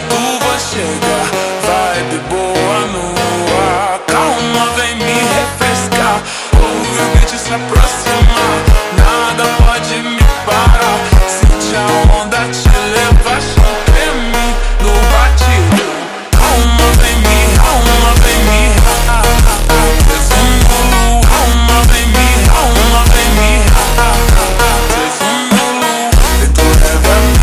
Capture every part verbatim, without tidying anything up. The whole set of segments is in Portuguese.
chuva chega, vibe boa no ar. Calma, vem me refrescar, ouve o beat se aproximar. Nada pode me parar, sente a onda te levar, chute mim no batidão. Calma, vem me, calma, vem me desumulu. Calma, vem me, calma, vem me desumulu. E tu leva me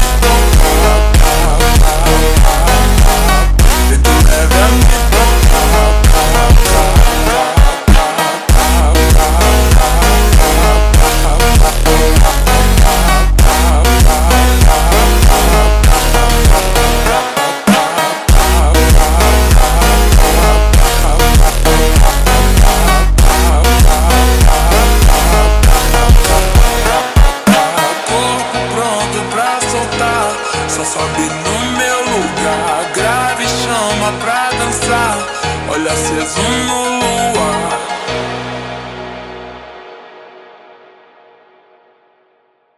só sobe no meu lugar, grave chama pra dançar, olha aceso no luar.